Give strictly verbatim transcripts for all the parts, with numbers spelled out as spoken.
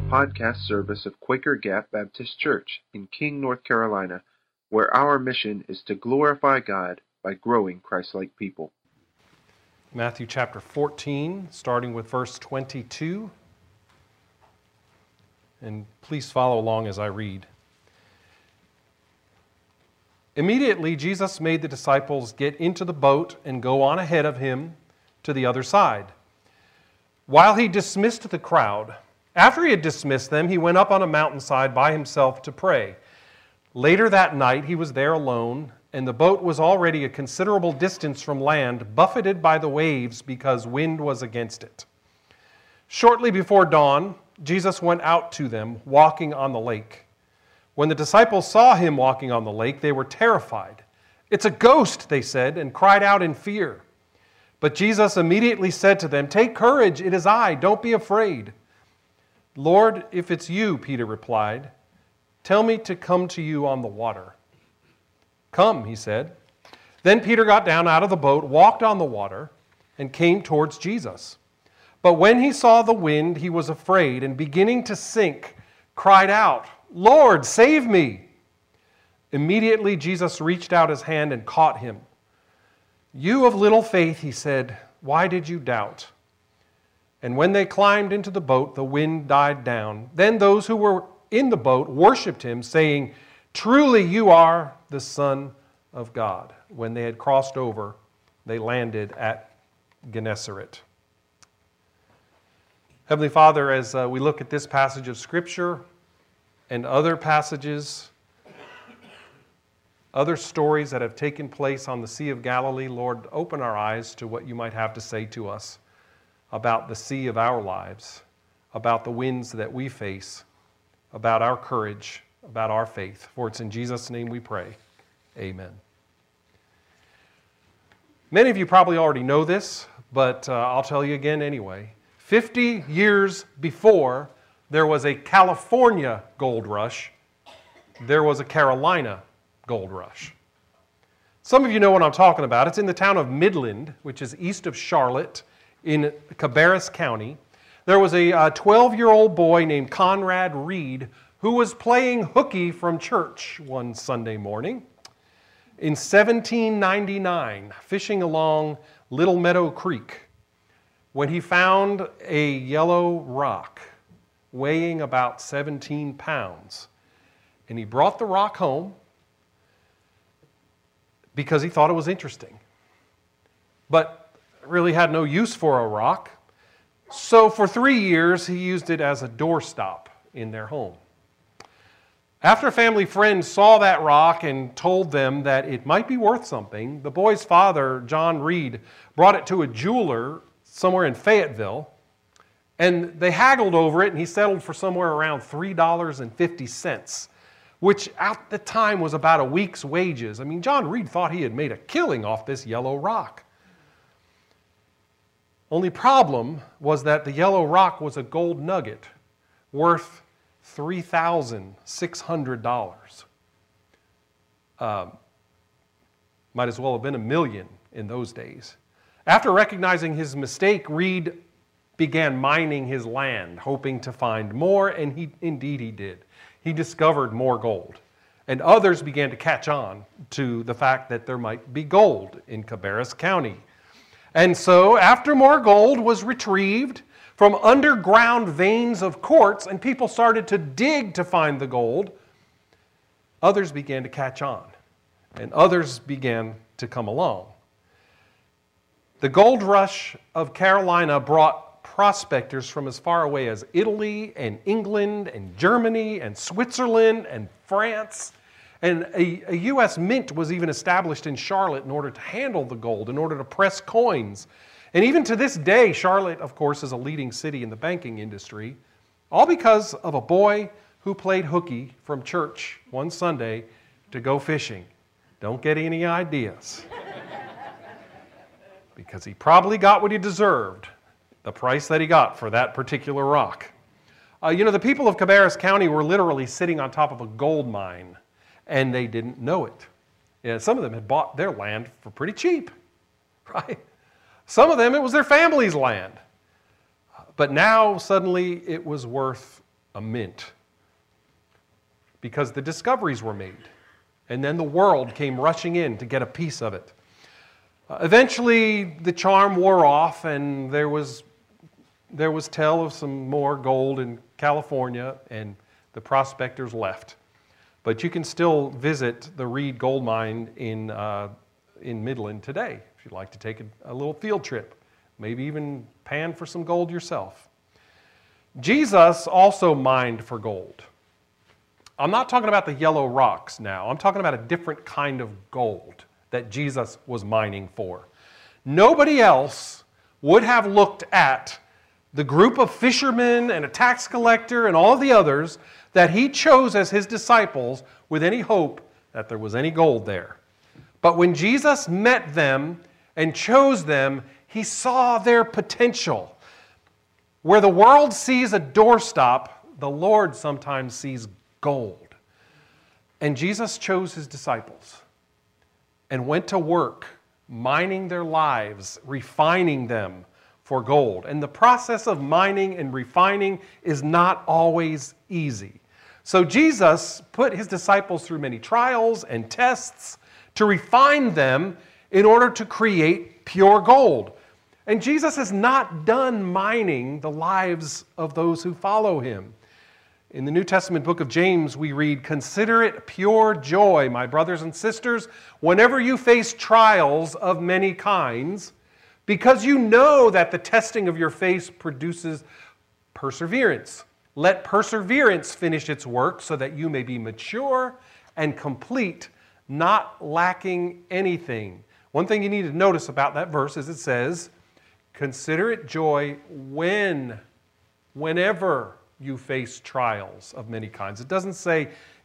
podcast service of Quaker Gap Baptist Church in King, North Carolina, where our mission is to glorify God by growing Christ-like people. Matthew chapter fourteen, starting with verse twenty-two. And please follow along as I read. Immediately, Jesus made the disciples get into the boat and go on ahead of him to the other side, while he dismissed the crowd. After he had dismissed them, he went up on a mountainside by himself to pray. Later that night, he was there alone, and the boat was already a considerable distance from land, buffeted by the waves because wind was against it. Shortly before dawn, Jesus went out to them, walking on the lake. When the disciples saw him walking on the lake, they were terrified. "It's a ghost," they said, and cried out in fear. But Jesus immediately said to them, "Take courage, it is I, don't be afraid." "Lord, if it's you," Peter replied, "tell me to come to you on the water." "Come," he said. Then Peter got down out of the boat, walked on the water, and came towards Jesus. But when he saw the wind, he was afraid, and beginning to sink, cried out, "Lord, save me!" Immediately Jesus reached out his hand and caught him. "You of little faith," he said, "why did you doubt?" And when they climbed into the boat, the wind died down. Then those who were in the boat worshipped him, saying, "Truly you are the Son of God." When they had crossed over, they landed at Gennesaret. Heavenly Father, as uh, we look at this passage of Scripture and other passages, other stories that have taken place on the Sea of Galilee, Lord, open our eyes to what you might have to say to us about the sea of our lives, about the winds that we face, about our courage, about our faith. For it's in Jesus' name we pray. Amen. Many of you probably already know this, but uh, I'll tell you again anyway. Fifty years before there was a California gold rush, there was a Carolina gold rush. Some of you know what I'm talking about. It's in the town of Midland, which is east of Charlotte in Cabarrus County. There was a uh, twelve-year-old boy named Conrad Reed who was playing hooky from church one Sunday morning in seventeen ninety-nine, fishing along Little Meadow Creek, when he found a yellow rock weighing about seventeen pounds. And he brought the rock home because he thought it was interesting, but really had no use for a rock. So for three years, he used it as a doorstop in their home. After a family friend saw that rock and told them that it might be worth something, the boy's father, John Reed, brought it to a jeweler somewhere in Fayetteville, and they haggled over it, and he settled for somewhere around three dollars and fifty cents, which at the time was about a week's wages. I mean, John Reed thought he had made a killing off this yellow rock. Only problem was that the yellow rock was a gold nugget worth three thousand six hundred dollars. Um, might as well have been a million in those days. After recognizing his mistake, Reed began mining his land, hoping to find more, and he indeed he did. He discovered more gold, and others began to catch on to the fact that there might be gold in Cabarrus County. And so, after more gold was retrieved from underground veins of quartz, and people started to dig to find the gold, others began to catch on, and others began to come along. The gold rush of Carolina brought prospectors from as far away as Italy and England and Germany and Switzerland and France. And a, a U S mint was even established in Charlotte in order to handle the gold, in order to press coins. And even to this day, Charlotte, of course, is a leading city in the banking industry, all because of a boy who played hooky from church one Sunday to go fishing. Don't get any ideas. Because he probably got what he deserved, the price that he got for that particular rock. Uh, you know, the people of Cabarrus County were literally sitting on top of a gold mine, and they didn't know it. Yeah, some of them had bought their land for pretty cheap, right? Some of them, it was their family's land. But now, suddenly, it was worth a mint, because the discoveries were made, and then the world came rushing in to get a piece of it. Uh, eventually, the charm wore off, and there was there was tell of some more gold in California, and the prospectors left. But you can still visit the Reed Gold Mine in uh, in Midland today if you'd like to take a, a little field trip, maybe even pan for some gold yourself. Jesus also mined for gold. I'm not talking about the yellow rocks now. I'm talking about a different kind of gold that Jesus was mining for. Nobody else would have looked at the group of fishermen and a tax collector and all the others that he chose as his disciples with any hope that there was any gold there. But when Jesus met them and chose them, he saw their potential. Where the world sees a doorstop, the Lord sometimes sees gold. And Jesus chose his disciples and went to work mining their lives, refining them for gold. And the process of mining and refining is not always easy. So Jesus put his disciples through many trials and tests to refine them in order to create pure gold. And Jesus is not done mining the lives of those who follow him. In the New Testament book of James, we read, "Consider it pure joy, my brothers and sisters, whenever you face trials of many kinds, because you know that the testing of your faith produces perseverance. Let perseverance finish its work so that you may be mature and complete, not lacking anything." One thing you need to notice about that verse is it says, consider it joy when, whenever you face trials of many kinds. It doesn't say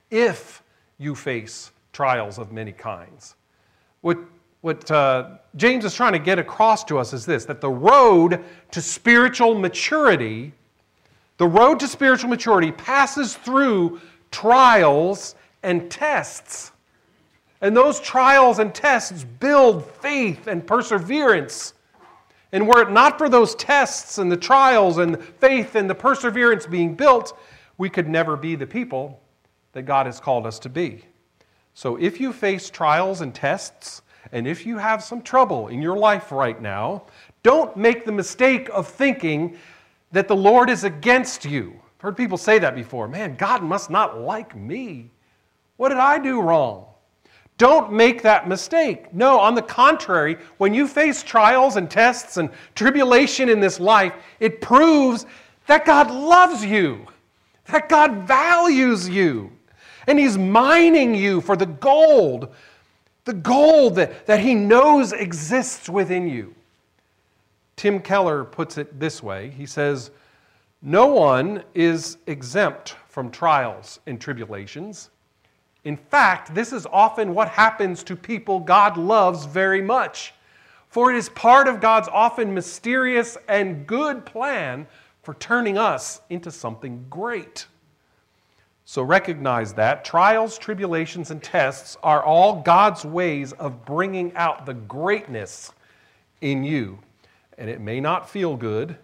if you face trials of many kinds. What, what uh, James is trying to get across to us is this, that the road to spiritual maturity, the road to spiritual maturity passes through trials and tests. And those trials and tests build faith and perseverance. And were it not for those tests and the trials and the faith and the perseverance being built, we could never be the people that God has called us to be. So if you face trials and tests, and if you have some trouble in your life right now, don't make the mistake of thinking that the Lord is against you. I've heard people say that before. Man, God must not like me. What did I do wrong? Don't make that mistake. No, on the contrary, when you face trials and tests and tribulation in this life, it proves that God loves you, that God values you, and he's mining you for the gold, the gold that, that he knows exists within you. Tim Keller puts it this way. He says, no one is exempt from trials and tribulations. In fact, this is often what happens to people God loves very much. For it is part of God's often mysterious and good plan for turning us into something great. So recognize that trials, tribulations, and tests are all God's ways of bringing out the greatness in you. And it may not feel good.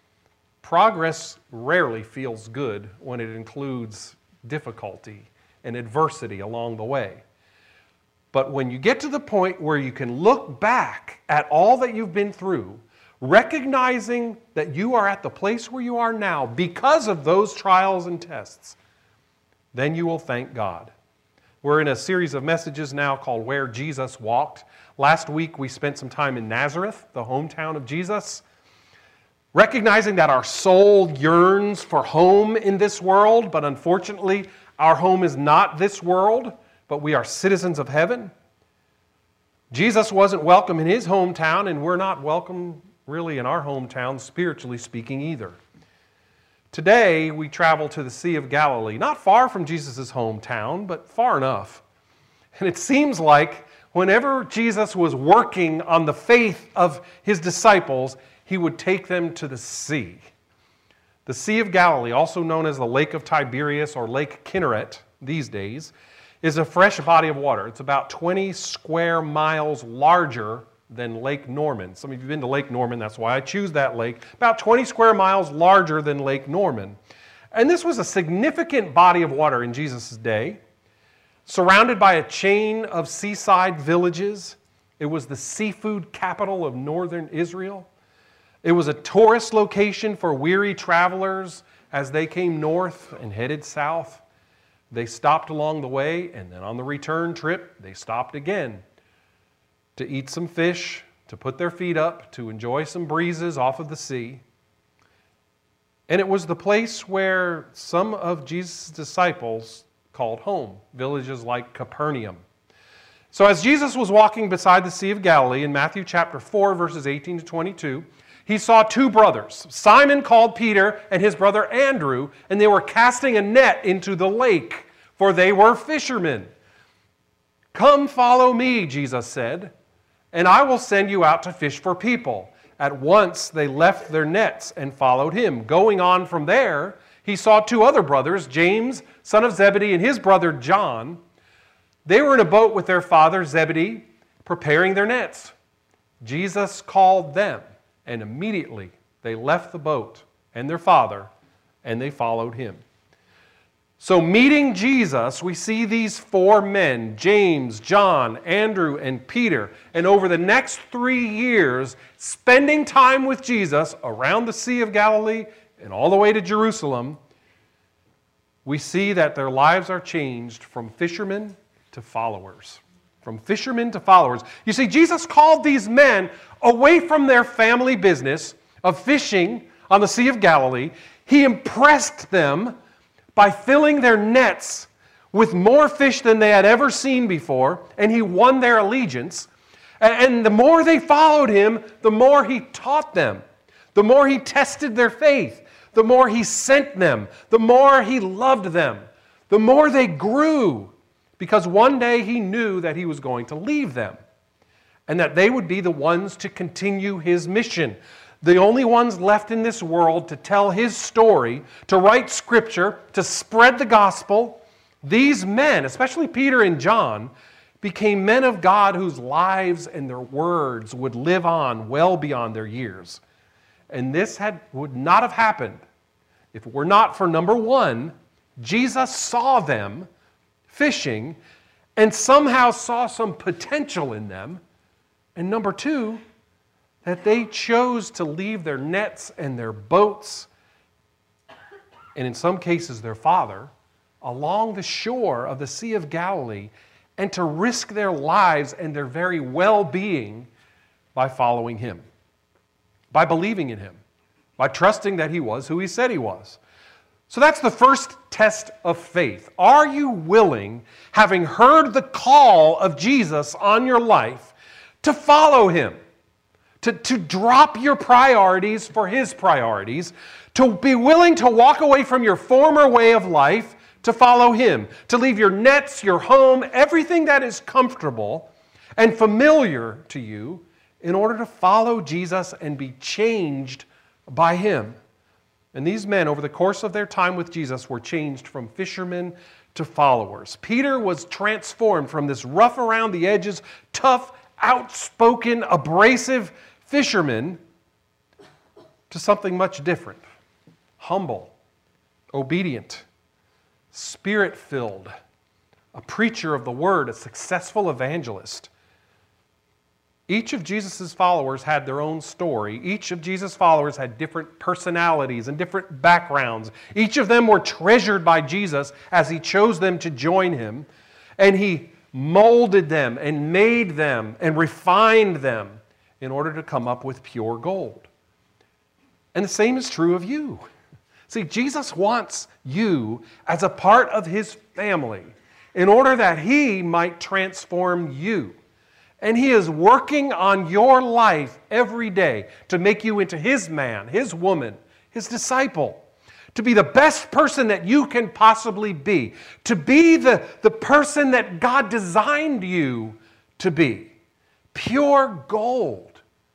Progress rarely feels good when it includes difficulty and adversity along the way. But when you get to the point where you can look back at all that you've been through, recognizing that you are at the place where you are now because of those trials and tests, then you will thank God. We're in a series of messages now called Where Jesus Walked. Last week we spent some time in Nazareth, the hometown of Jesus, recognizing that our soul yearns for home in this world, but unfortunately our home is not this world, but we are citizens of heaven. Jesus wasn't welcome in his hometown, and we're not welcome really in our hometown, spiritually speaking, either. Today, we travel to the Sea of Galilee, not far from Jesus' hometown, but far enough. And it seems like whenever Jesus was working on the faith of his disciples, he would take them to the sea. The Sea of Galilee, also known as the Lake of Tiberias or Lake Kinneret these days, is a fresh body of water. It's about twenty square miles larger than Lake Norman. Some of you have been to Lake Norman, that's why I choose that lake. About twenty square miles larger than Lake Norman. And this was a significant body of water in Jesus' day, surrounded by a chain of seaside villages. It was the seafood capital of northern Israel. It was a tourist location for weary travelers as they came north and headed south. They stopped along the way, and then on the return trip, they stopped again to eat some fish, to put their feet up, to enjoy some breezes off of the sea. And it was the place where some of Jesus' disciples called home, villages like Capernaum. So as Jesus was walking beside the Sea of Galilee in Matthew chapter four, verses eighteen to twenty-two, he saw two brothers, Simon called Peter and his brother Andrew, and they were casting a net into the lake, for they were fishermen. "Come follow me," Jesus said, "and I will send you out to fish for people." At once they left their nets and followed him. Going on from there, he saw two other brothers, James, son of Zebedee, and his brother John. They were in a boat with their father Zebedee, preparing their nets. Jesus called them, and immediately they left the boat and their father, and they followed him. So meeting Jesus, we see these four men, James, John, Andrew, and Peter, and over the next three years, spending time with Jesus around the Sea of Galilee and all the way to Jerusalem, we see that their lives are changed from fishermen to followers. From fishermen to followers. You see, Jesus called these men away from their family business of fishing on the Sea of Galilee. He impressed them by filling their nets with more fish than they had ever seen before, and he won their allegiance. And the more they followed him, the more he taught them, the more he tested their faith, the more he sent them, the more he loved them, the more they grew, because one day he knew that he was going to leave them and that they would be the ones to continue his mission. The only ones left in this world to tell his story, to write scripture, to spread the gospel. These men, especially Peter and John, became men of God whose lives and their words would live on well beyond their years. And this had, would not have happened if it were not for, number one, Jesus saw them fishing and somehow saw some potential in them. And number two, that they chose to leave their nets and their boats, and in some cases their father, along the shore of the Sea of Galilee, and to risk their lives and their very well-being by following him, by believing in him, by trusting that he was who he said he was. So that's the first test of faith. Are you willing, having heard the call of Jesus on your life, to follow him? To, to drop your priorities for his priorities, to be willing to walk away from your former way of life to follow him, to leave your nets, your home, everything that is comfortable and familiar to you in order to follow Jesus and be changed by him. And these men, over the course of their time with Jesus, were changed from fishermen to followers. Peter was transformed from this rough around the edges, tough, outspoken, abrasive fisherman to something much different. Humble, obedient, spirit-filled, a preacher of the word, a successful evangelist. Each of Jesus' followers had their own story. Each of Jesus' followers had different personalities and different backgrounds. Each of them were treasured by Jesus as he chose them to join him, and he molded them and made them and refined them in order to come up with pure gold. And the same is true of you. See, Jesus wants you as a part of his family in order that he might transform you. And he is working on your life every day to make you into his man, his woman, his disciple, to be the best person that you can possibly be, to be the, the person that God designed you to be. Pure gold.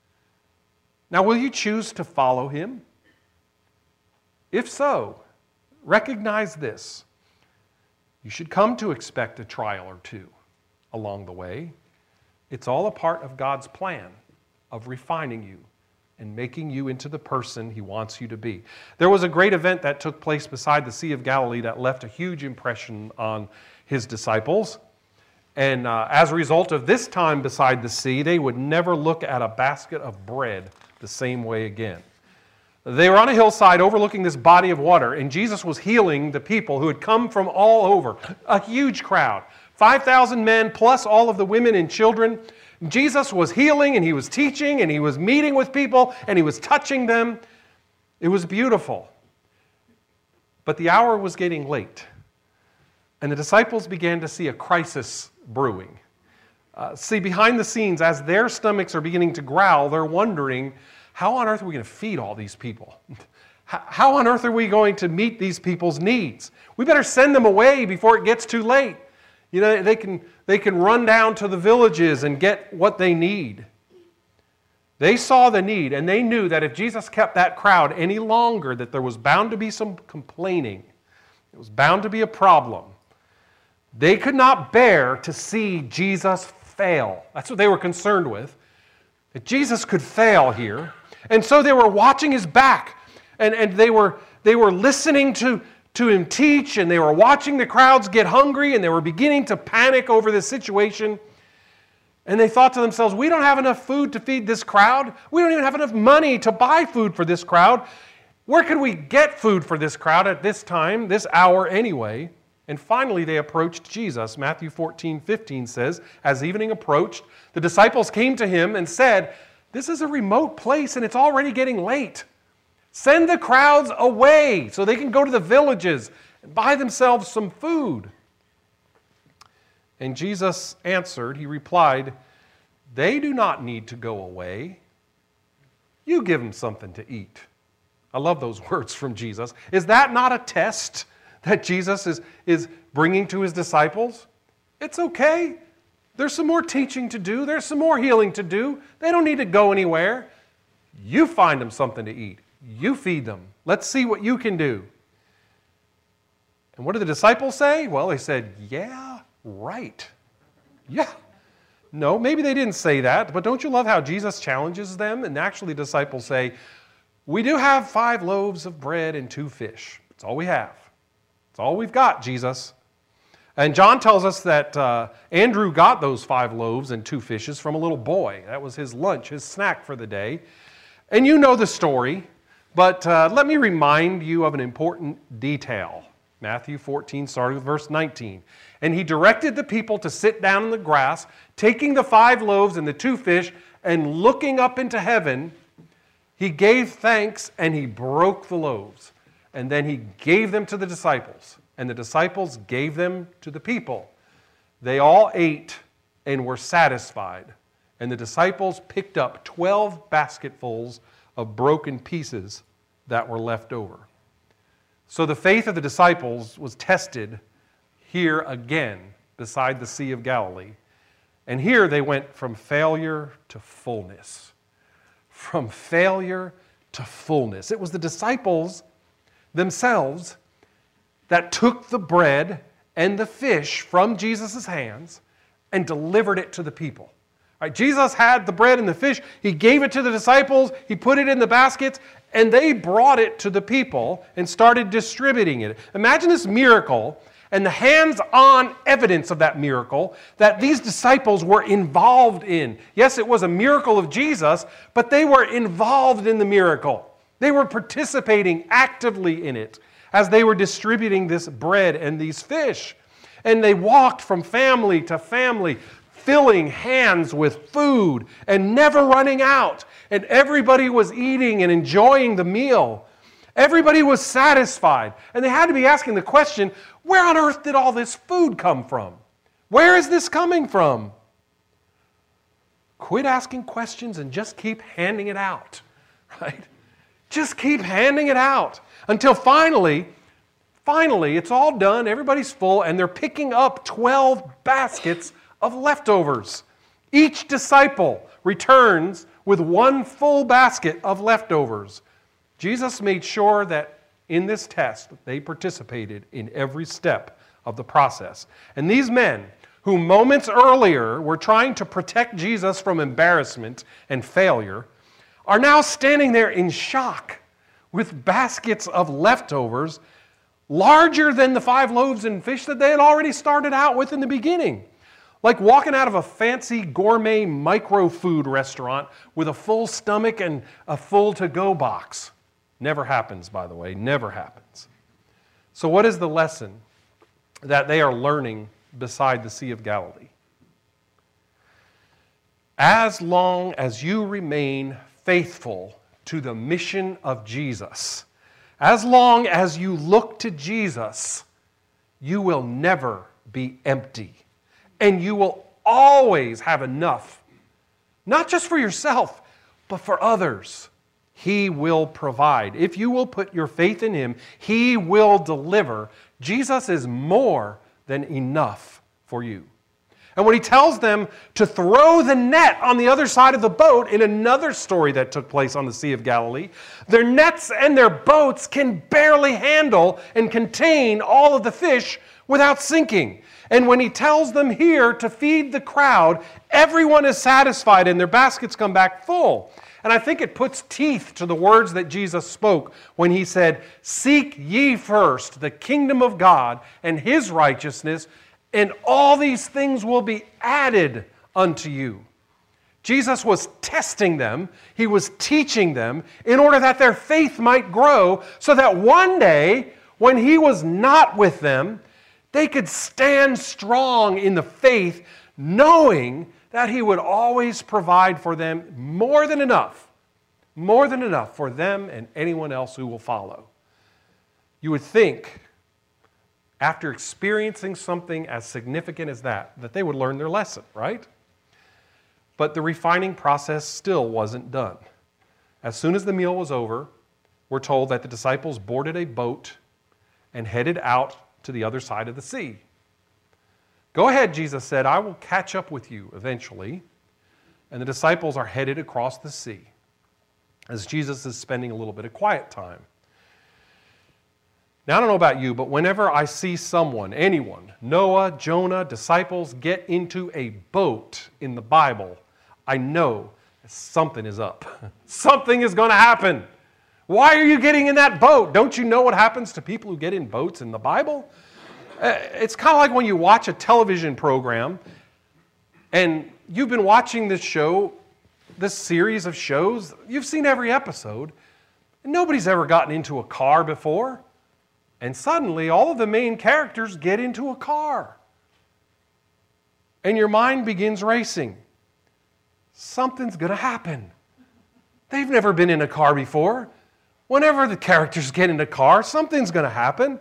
Now, will you choose to follow him? If so, recognize this. You should come to expect a trial or two along the way. It's all a part of God's plan of refining you, and making you into the person he wants you to be. There was a great event that took place beside the Sea of Galilee that left a huge impression on his disciples. And uh, as a result of this time beside the sea, they would never look at a basket of bread the same way again. They were on a hillside overlooking this body of water, and Jesus was healing the people who had come from all over, a huge crowd, five thousand men plus all of the women and children. Jesus was healing, and he was teaching, and he was meeting with people, and he was touching them. It was beautiful. But the hour was getting late, and the disciples began to see a crisis brewing. Uh, see, behind the scenes, as their stomachs are beginning to growl, they're wondering, how on earth are we going to feed all these people? How on earth are we going to meet these people's needs? We better send them away before it gets too late. You know, they can, they can run down to the villages and get what they need. They saw the need, and they knew that if Jesus kept that crowd any longer, that there was bound to be some complaining. It was bound to be a problem. They could not bear to see Jesus fail. That's what they were concerned with, that Jesus could fail here. And so they were watching his back, and, and they were, they were listening to, to him teach, and they were watching the crowds get hungry, and they were beginning to panic over this situation. And they thought to themselves, we don't have enough food to feed this crowd. We don't even have enough money to buy food for this crowd. Where could we get food for this crowd at this time, this hour anyway? And finally they approached Jesus. Matthew fourteen fifteen says, as evening approached, the disciples came to him and said, this is a remote place and it's already getting late. Send the crowds away so they can go to the villages and buy themselves some food. And Jesus answered, he replied, they do not need to go away. You give them something to eat. I love those words from Jesus. Is that not a test that Jesus is, is bringing to his disciples? It's okay. There's some more teaching to do. There's some more healing to do. They don't need to go anywhere. You find them something to eat. You feed them. Let's see what you can do. And what did the disciples say? Well, they said, yeah, right. Yeah. No, maybe they didn't say that, but don't you love how Jesus challenges them? And actually the disciples say, we do have five loaves of bread and two fish. That's all we have. That's all we've got, Jesus. And John tells us that uh, Andrew got those five loaves and two fishes from a little boy. That was his lunch, his snack for the day. And you know the story, but uh, let me remind you of an important detail. Matthew fourteen, starting with verse nineteen. And he directed the people to sit down in the grass, taking the five loaves and the two fish, and looking up into heaven, he gave thanks and he broke the loaves. And then he gave them to the disciples. And the disciples gave them to the people. They all ate and were satisfied. And the disciples picked up twelve basketfuls of broken pieces that were left over. So the faith of the disciples was tested here again beside the Sea of Galilee. And here they went from failure to fullness. From failure to fullness. It was the disciples themselves that took the bread and the fish from Jesus' hands and delivered it to the people. All right, Jesus had the bread and the fish. He gave it to the disciples. He put it in the baskets, and they brought it to the people and started distributing it. Imagine this miracle and the hands-on evidence of that miracle that these disciples were involved in. Yes, it was a miracle of Jesus, but they were involved in the miracle. They were participating actively in it as they were distributing this bread and these fish. And they walked from family to family, filling hands with food and never running out. And everybody was eating and enjoying the meal. Everybody was satisfied. And they had to be asking the question, where on earth did all this food come from? Where is this coming from? Quit asking questions and just keep handing it out, right? Just keep handing it out until finally, finally, it's all done, everybody's full, and they're picking up twelve baskets of leftovers. Each disciple returns with one full basket of leftovers. Jesus made sure that in this test, they participated in every step of the process. And these men, who moments earlier were trying to protect Jesus from embarrassment and failure, are now standing there in shock with baskets of leftovers larger than the five loaves and fish that they had already started out with in the beginning. Like walking out of a fancy gourmet micro food restaurant with a full stomach and a full to-go box. Never happens, by the way, never happens. So what is the lesson that they are learning beside the Sea of Galilee? As long as you remain faithful to the mission of Jesus, as long as you look to Jesus, you will never be empty. And you will always have enough, not just for yourself, but for others. He will provide. If you will put your faith in Him, He will deliver. Jesus is more than enough for you. And when He tells them to throw the net on the other side of the boat, in another story that took place on the Sea of Galilee, their nets and their boats can barely handle and contain all of the fish without sinking. And when He tells them here to feed the crowd, everyone is satisfied and their baskets come back full. And I think it puts teeth to the words that Jesus spoke when He said, "Seek ye first the kingdom of God and His righteousness, and all these things will be added unto you." Jesus was testing them. He was teaching them in order that their faith might grow, so that one day, when He was not with them, they could stand strong in the faith, knowing that He would always provide for them more than enough, more than enough for them and anyone else who will follow. You would think, after experiencing something as significant as that, that they would learn their lesson, right? But the refining process still wasn't done. As soon as the meal was over, we're told that the disciples boarded a boat and headed out to the other side of the sea. "Go ahead," Jesus said, "I will catch up with you eventually." And the disciples are headed across the sea as Jesus is spending a little bit of quiet time. Now, I don't know about you, but whenever I see someone, anyone, Noah, Jonah, disciples, get into a boat in the Bible, I know something is up. Something is going to happen. Why are you getting in that boat? Don't you know what happens to people who get in boats in the Bible? It's kind of like when you watch a television program and you've been watching this show, this series of shows, you've seen every episode, and nobody's ever gotten into a car before. And suddenly, all of the main characters get into a car. And your mind begins racing. Something's going to happen. They've never been in a car before. Whenever the characters get in a car, something's going to happen.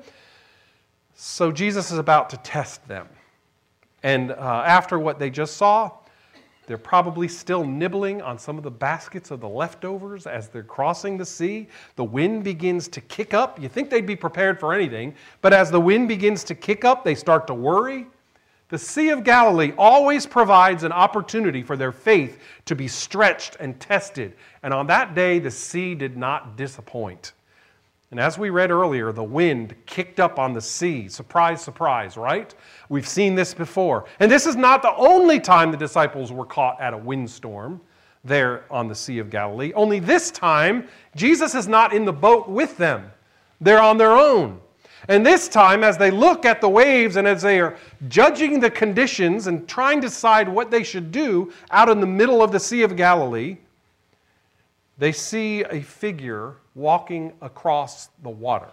So Jesus is about to test them. And uh, after what they just saw, they're probably still nibbling on some of the baskets of the leftovers as they're crossing the sea. The wind begins to kick up. You think they'd be prepared for anything, but as the wind begins to kick up, they start to worry. The Sea of Galilee always provides an opportunity for their faith to be stretched and tested. And on that day, the sea did not disappoint. And as we read earlier, the wind kicked up on the sea. Surprise, surprise, right? We've seen this before. And this is not the only time the disciples were caught at a windstorm there on the Sea of Galilee. Only this time, Jesus is not in the boat with them. They're on their own. And this time, as they look at the waves and as they are judging the conditions and trying to decide what they should do out in the middle of the Sea of Galilee, they see a figure walking across the water.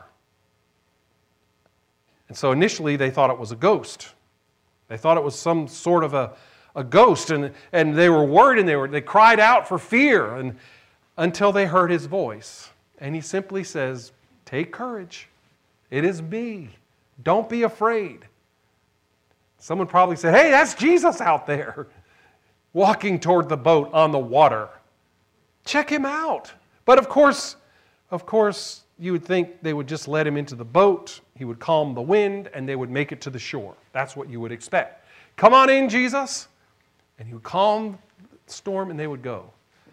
And so initially they thought it was a ghost. They thought it was some sort of a, a ghost, and, and they were worried and they, were, they cried out for fear and, until they heard His voice. And He simply says, "Take courage. It is me. Don't be afraid." Someone probably said, "Hey, that's Jesus out there walking toward the boat on the water. Check Him out." But of course, of course, you would think they would just let Him into the boat, He would calm the wind, and they would make it to the shore. That's what you would expect. "Come on in, Jesus." And He would calm the storm and they would go.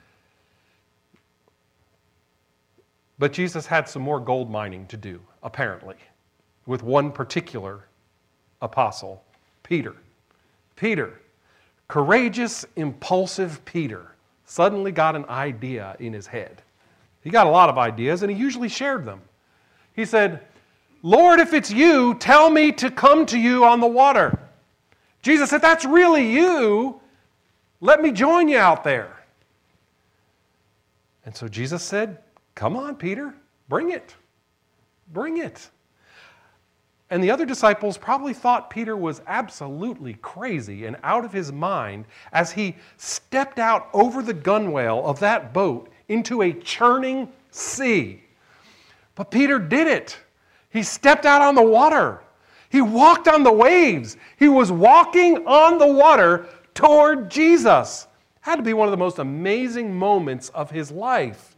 But Jesus had some more gold mining to do, apparently, with one particular apostle, Peter. Peter, courageous, impulsive Peter, suddenly got an idea in his head. He got a lot of ideas, and he usually shared them. He said, Lord, if it's you, tell me to come to you on the water. Jesus, if that's really you, let me join you out there. And so Jesus said, come on, Peter, bring it. Bring it. And the other disciples probably thought Peter was absolutely crazy and out of his mind as he stepped out over the gunwale of that boat into a churning sea. But Peter did it. He stepped out on the water. He walked on the waves. He was walking on the water toward Jesus. Had to be one of the most amazing moments of his life.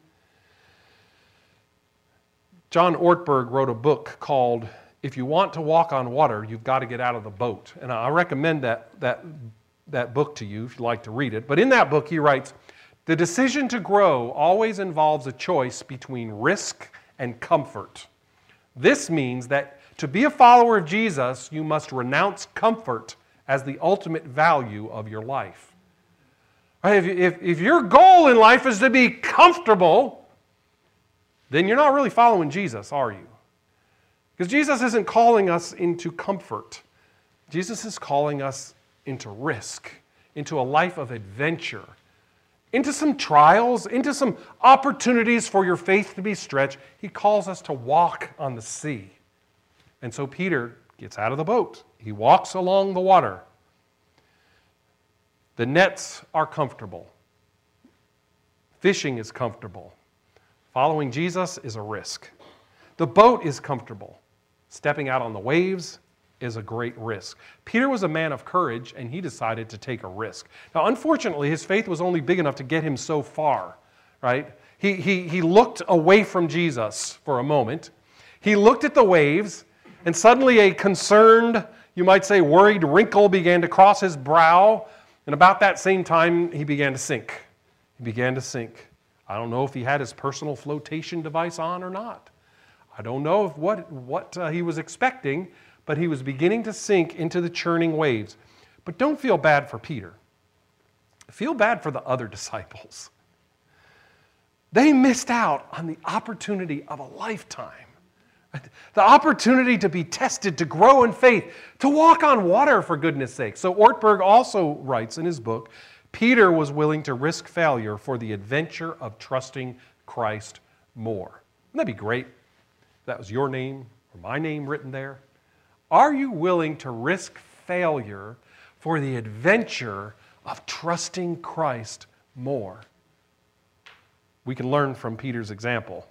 John Ortberg wrote a book called If You Want to Walk on Water, You've Got to Get Out of the Boat. And I recommend that, that, that book to you if you'd like to read it. But in that book he writes, the decision to grow always involves a choice between risk and comfort. This means that to be a follower of Jesus, you must renounce comfort as the ultimate value of your life. If, if, if your goal in life is to be comfortable, then you're not really following Jesus, are you? Because Jesus isn't calling us into comfort. Jesus is calling us into risk, into a life of adventure, into some trials, into some opportunities for your faith to be stretched. He calls us to walk on the sea. And so Peter gets out of the boat. He walks along the water. The nets are comfortable. Fishing is comfortable. Following Jesus is a risk. The boat is comfortable. Stepping out on the waves is a great risk. Peter was a man of courage, and he decided to take a risk. Now, unfortunately, his faith was only big enough to get him so far, right? He, he, he looked away from Jesus for a moment. He looked at the waves, and suddenly a concerned, you might say worried wrinkle began to cross his brow, and about that same time, he began to sink. He began to sink. I don't know if he had his personal flotation device on or not. I don't know if what, what uh, he was expecting, but he was beginning to sink into the churning waves. But don't feel bad for Peter. Feel bad for the other disciples. They missed out on the opportunity of a lifetime. The opportunity to be tested, to grow in faith, to walk on water, for goodness sake. So Ortberg also writes in his book, Peter was willing to risk failure for the adventure of trusting Christ more. Wouldn't that be great? If that was your name or my name written there. Are you willing to risk failure for the adventure of trusting Christ more? We can learn from Peter's example.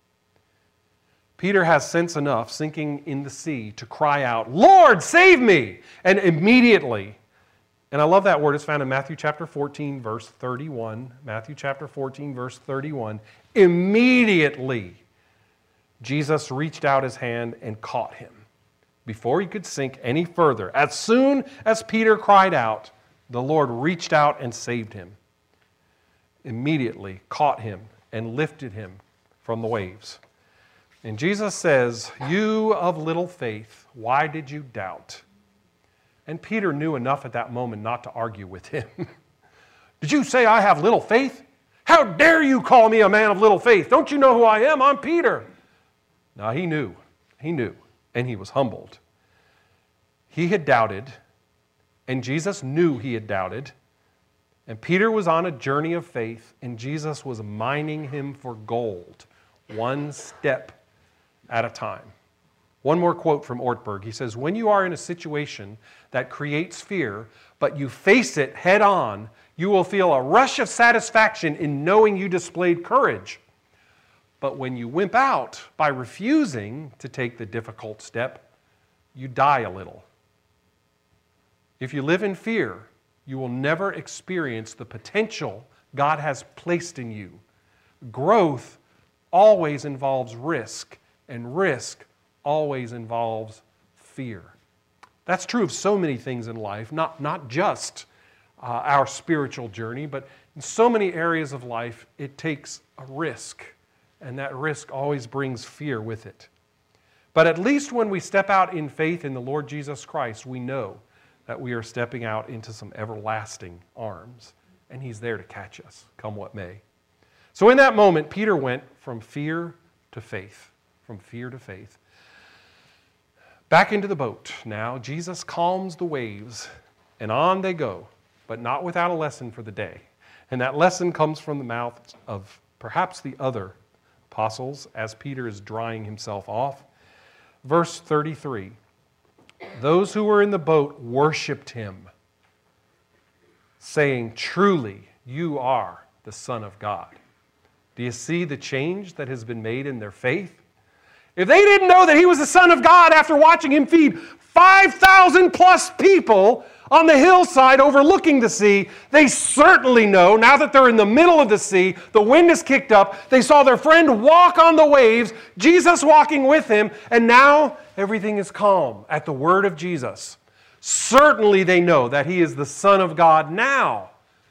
Peter has sense enough, sinking in the sea, to cry out, Lord, save me! And immediately, and I love that word, it's found in Matthew chapter fourteen, verse thirty-one. Matthew chapter fourteen, verse thirty-one. Immediately, Jesus reached out his hand and caught him before he could sink any further. As soon as Peter cried out, the Lord reached out and saved him. Immediately caught him and lifted him from the waves. And Jesus says, you of little faith, why did you doubt? And Peter knew enough at that moment not to argue with him. Did you say I have little faith? How dare you call me a man of little faith? Don't you know who I am? I'm Peter. No, he knew. He knew. And he was humbled. He had doubted, and Jesus knew he had doubted. And Peter was on a journey of faith, and Jesus was mining him for gold, one step at a time. One more quote from Ortberg. He says, when you are in a situation that creates fear, but you face it head on, you will feel a rush of satisfaction in knowing you displayed courage. But when you wimp out by refusing to take the difficult step, you die a little. If you live in fear, you will never experience the potential God has placed in you. Growth always involves risk, and risk always involves fear. That's true of so many things in life, not, not just uh, our spiritual journey, but in so many areas of life, it takes a risk, and that risk always brings fear with it. But at least when we step out in faith in the Lord Jesus Christ, we know that we are stepping out into some everlasting arms, and he's there to catch us, come what may. So in that moment, Peter went from fear to faith, from fear to faith. Back into the boat. Now Jesus calms the waves, and on they go, but not without a lesson for the day. And that lesson comes from the mouth of perhaps the other apostles as Peter is drying himself off. Verse thirty-three, those who were in the boat worshiped him, saying, truly, you are the Son of God. Do you see the change that has been made in their faith? If they didn't know that he was the Son of God after watching him feed five thousand plus people on the hillside overlooking the sea, they certainly know, now that they're in the middle of the sea, the wind is kicked up, they saw their friend walk on the waves, Jesus walking with him, and now everything is calm at the word of Jesus. Certainly they know that he is the Son of God now.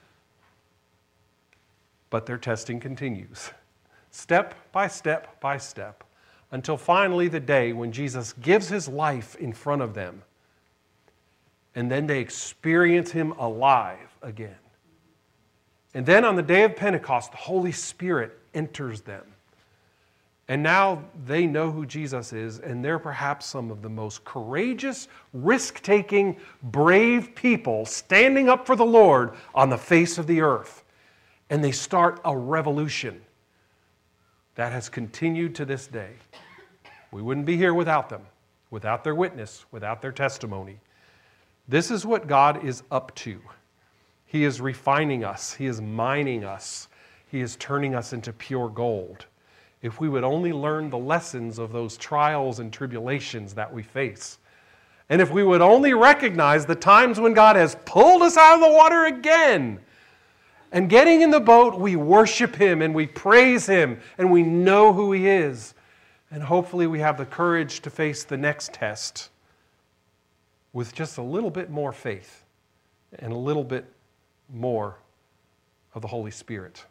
But their testing continues, step by step by step, until finally the day when Jesus gives his life in front of them, and then they experience him alive again. And then on the day of Pentecost, the Holy Spirit enters them. And now they know who Jesus is, and they're perhaps some of the most courageous, risk-taking, brave people standing up for the Lord on the face of the earth. And they start a revolution that has continued to this day. We wouldn't be here without them, without their witness, without their testimony. This is what God is up to. He is refining us. He is mining us. He is turning us into pure gold. If we would only learn the lessons of those trials and tribulations that we face, and if we would only recognize the times when God has pulled us out of the water again, and getting in the boat, we worship him and we praise him and we know who he is. And hopefully we have the courage to face the next test with just a little bit more faith and a little bit more of the Holy Spirit.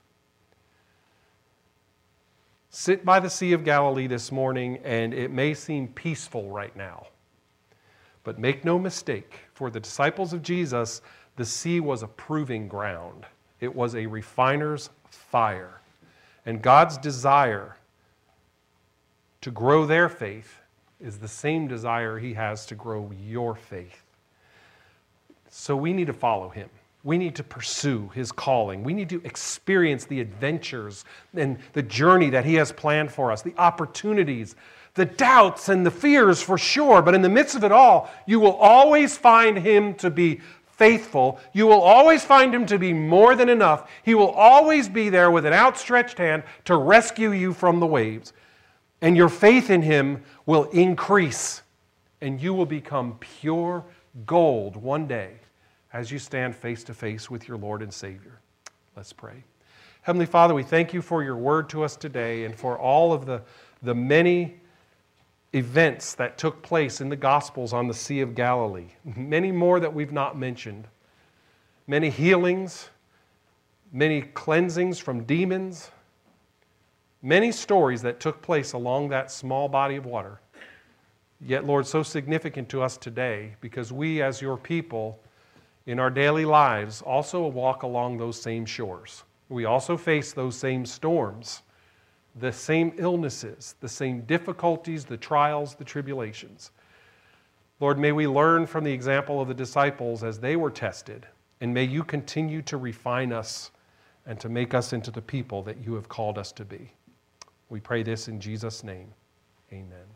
Sit by the Sea of Galilee this morning, and it may seem peaceful right now. But make no mistake, for the disciples of Jesus, the sea was a proving ground. It was a refiner's fire. And God's desire to grow their faith is the same desire he has to grow your faith. So we need to follow him. We need to pursue his calling. We need to experience the adventures and the journey that he has planned for us, the opportunities, the doubts and the fears for sure. But in the midst of it all, you will always find him to be faithful. You will always find him to be more than enough. He will always be there with an outstretched hand to rescue you from the waves. And your faith in him will increase, and you will become pure gold one day as you stand face to face with your Lord and Savior. Let's pray. Heavenly Father, we thank you for your word to us today and for all of the, the many events that took place in the Gospels on the Sea of Galilee. Many more that we've not mentioned. Many healings, many cleansings from demons, many stories that took place along that small body of water. Yet, Lord, so significant to us today because we as your people in our daily lives also walk along those same shores. We also face those same storms, the same illnesses, the same difficulties, the trials, the tribulations. Lord, may we learn from the example of the disciples as they were tested, and may you continue to refine us and to make us into the people that you have called us to be. We pray this in Jesus' name. Amen.